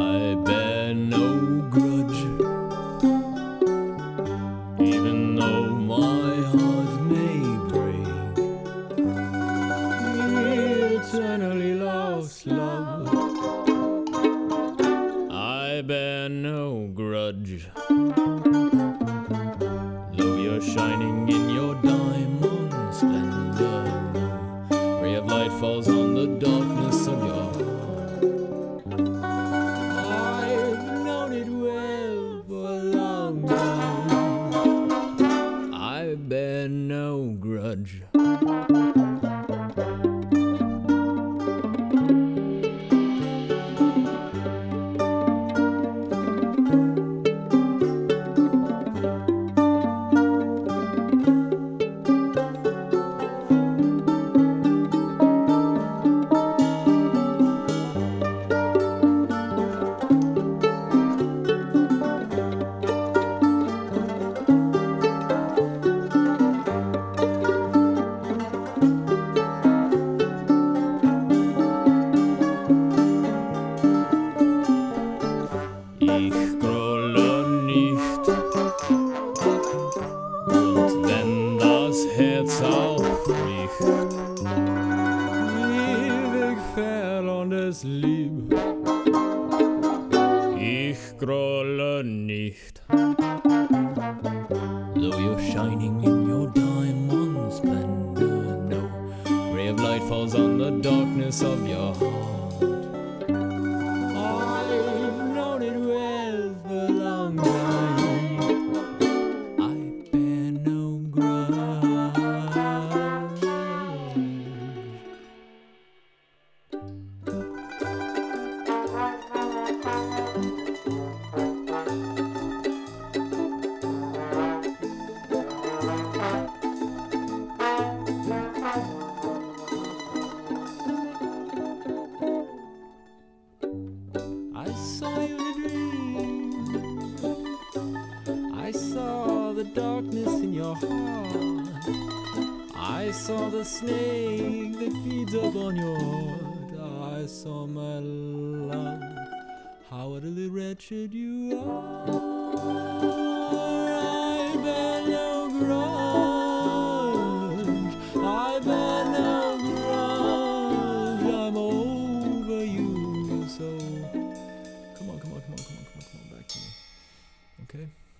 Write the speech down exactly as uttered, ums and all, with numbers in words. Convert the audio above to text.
I bear no grudge, even though my heart may break. Eternally lost love, I bear no grudge, though you're shining in your diamond splendor. No ray of light falls on the darkness of your heart. I've known it well for a long time. I bear no grudge. Ich scrolle nicht, und wenn das Herz auch bricht, ewig fern und es lieb. Ich scrolle nicht, though you're shining in your diamond splendor. No ray of light falls on the darkness of your heart. I saw you in a dream. I saw the darkness in your heart. I saw the snake that feeds upon your heart. I saw my love, how utterly wretched you are. I bear no grudge. I bear no grudge. I'm over you, so come on, come on, come on, come on, come on, come on, back to me. Okay?